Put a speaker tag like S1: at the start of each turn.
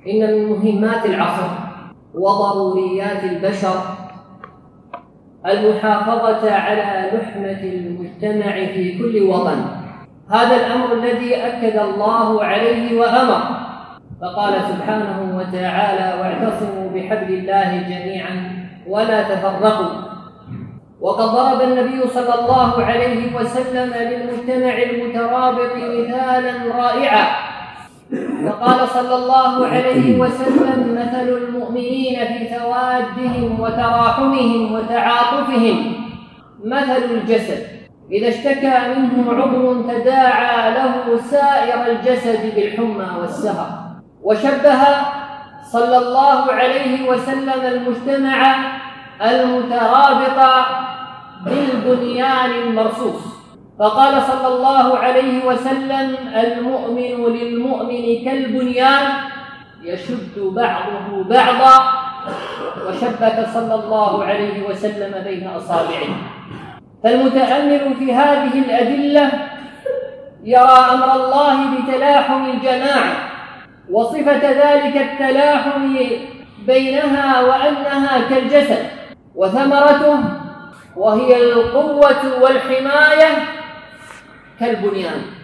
S1: إن من مهمات العصر وضروريات البشر المحافظة على لحمة المجتمع في كل وطن. هذا الأمر الذي أكد الله عليه وأمر، فقال سبحانه وتعالى: واعتصموا بحبل الله جميعا ولا تفرقوا. وقد ضرب النبي صلى الله عليه وسلم للمجتمع المترابط مثالا رائعا، فقال صلى الله عليه وسلم: مثل المؤمنين في توادهم وتراحمهم وتعاطفهم مثل الجسد إذا اشتكى منه عضو تداعى له سائر الجسد بالحمى والسهر. وشبه صلى الله عليه وسلم المجتمع المترابط بالبنيان المرصوص، فقال صلى الله عليه وسلم: المؤمن للمؤمن كالبنيان يشد بعضه بعضا. وشبك صلى الله عليه وسلم بين أصابعه. فالمتأمل في هذه الأدلة يرى أمر الله بتلاحم الجماعة وصفة ذلك التلاحم بينها وأنها كالجسد، وثمرته وهي القوة والحماية كالبنيان.